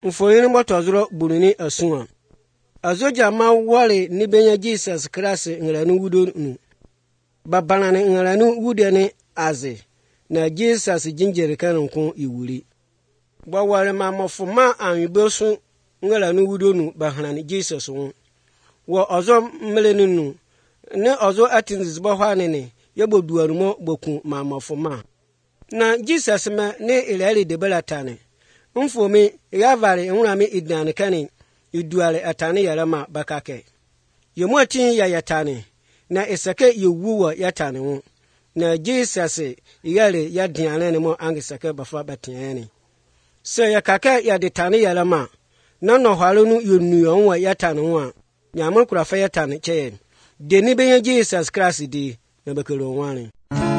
Mfoyin motozuro buruni asunwa. Azoja ma wale ni benya Jesus Christ ngranu wudonu. Babanane ngranu wudene aze. Na Jesus jinjere kanonko iwuri. Bawale ma mofuma anwibosu ngranu wudonu bahanane Jesus won. Wo ozo mmelenunu ne ozo atinzis bahwane yeboduarumo boku ma mofuma. Na Jesus ma ne ilali de belatane. Mfomi yavare enwurame idane kane iduale atane yarama bakake. Yomuatin ya yatane na esake yewuwa yatane wo. Na Jesus yale yadiane ne mo angisake bafa batiane. Se yakake yadetane yarama na no hwalonu yonu wa yatane wo. Nyamon kura fa yatane cheye. Deni benye Jesus Christ di na bekelo wane.